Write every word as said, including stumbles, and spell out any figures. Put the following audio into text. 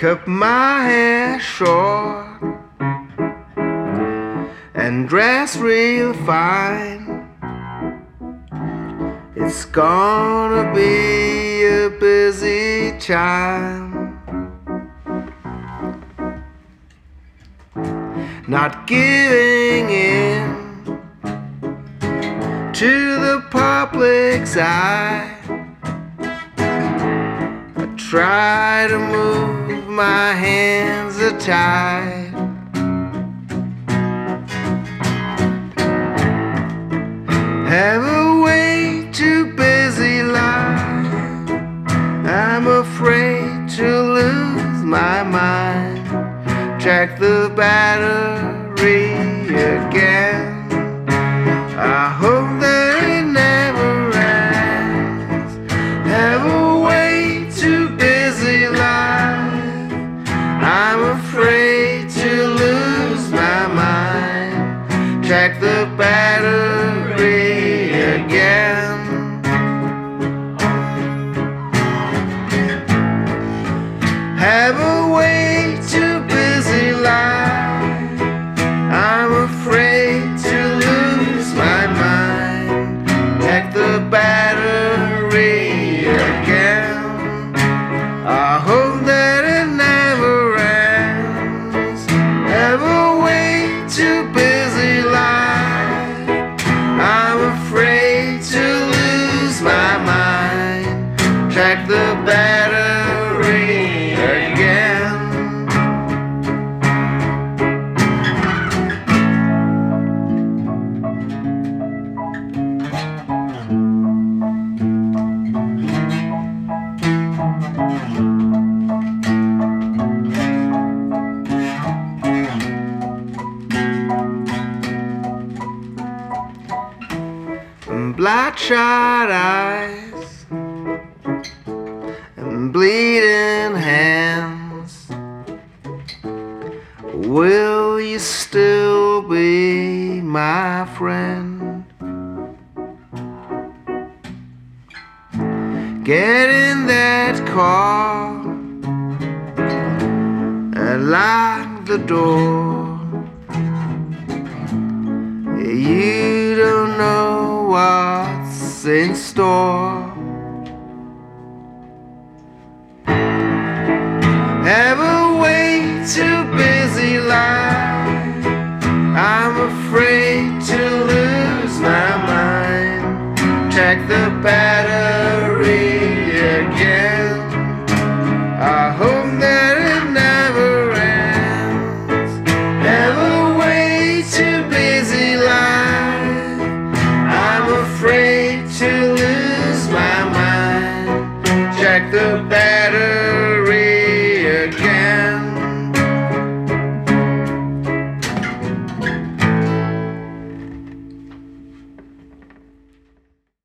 cut my hair short and dress real fine. It's gonna be a busy time. Not giving in to the public's eye. I try to move, my hands are tied. Have a way too busy life. I'm afraid to lose my mind. Check the battery again. I hope that it never ends. Have a way too busy life. I'm afraid to lose my mind. Check the battery again. Have a way too busy life. I'm afraid to lose my mind. Check the battery again. I hope that it never ends. Have a way too busy life. I'm afraid to lose my mind. Check the battery again. Bloodshot eyes and bleeding hands. Will you still be my friend? Get in that car and lock the door. You don't know what's in store. Have a way too busy life. I'm afraid to lose my mind. Check the battery again. I hope that it never ends. Have a way too busy life. I'm afraid to lose my mind. Check the